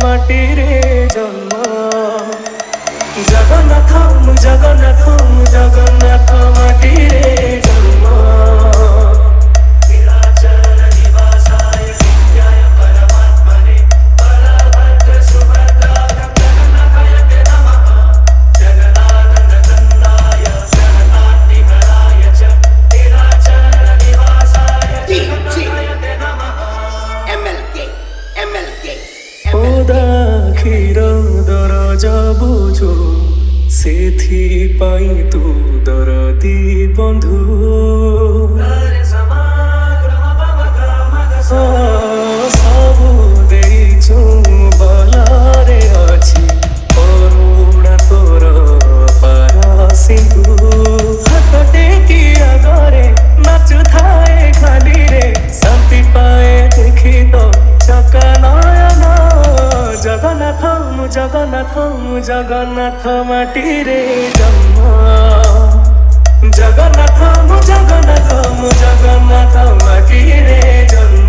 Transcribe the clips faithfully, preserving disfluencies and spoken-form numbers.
ମାଟିରେ ଜନ୍ମ ଜଗନ୍ନାଥ ମୁଁ ଜଗନ୍ନାଥ ମୁଁ ଜଗନ୍ନାଥ ମାଟିରେ ଜନ୍ମ ବିରାଚର ନିବାସାୟ ବିଦ୍ୟାୟ ପରମାତ୍ମନେ ବଳଭଦ୍ର ସୁଭଦ୍ରା ଜଗନ୍ନାଥାୟ ନମଃ ଜଗନ୍ନାଥ ନନ୍ଦନାୟ जगन्नाथिहराय च विराचर निवासाय जगन्नाथाय नमः एमएलके एमएलके ओदा क्षीर दरज बुझो ସେଥିପାଇଁ ତୁ ଦରଦି ବନ୍ଧୁ ସବୁ ଦେଇଛୁ ବଲାରେ ଅଛି କରୁଣା ତୋର ପାର ସିନ୍ଧୁ ହାତ ଟେକି ଆଗରେ ନାଚୁଥାଏ ଖାଲିରେ ଶାନ୍ତି ପାଏ ଦେଖି ତ ଚକା ନୟନ ଜଗନ୍ନାଥ ମୁଁ ଜଗନ୍ନାଥ ମୁଁ ଜଗନ୍ନାଥ ମାଟିରେ ଜନ୍ମ ଜଗନ୍ନାଥ ମୁଁ ଜଗନ୍ନାଥ ମୁଁ ଜଗନ୍ନାଥ ମାଟିରେ ଜନ୍ମ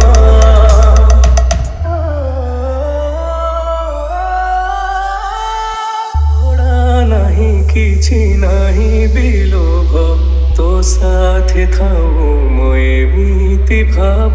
ଓଡ଼ା ନାହିଁ କିଛି ନାହିଁ ବିଲୋଭ ତୋ ସାଥେ ଥାଉ ମୁଁ ଏମିତି ଭାବ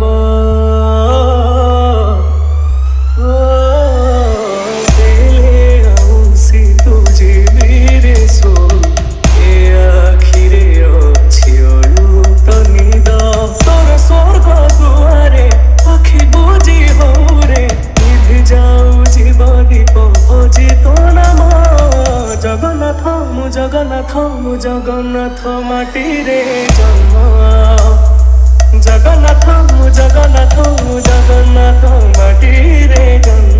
जगन्नाथ मु जगन्नाथ मु जगन्नाथ माटीरे जन्म जगन्नाथ मु जगन्नाथ मु जगन्नाथ माटीरे जन्म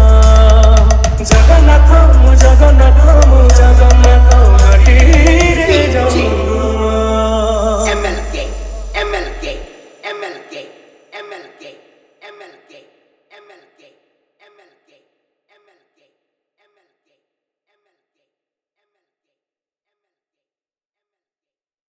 जगन्नाथ मु जगन्नाथ मु जगन्नाथ माटीरे जन्म MLK MLK MLK MLK MLK MLK MLK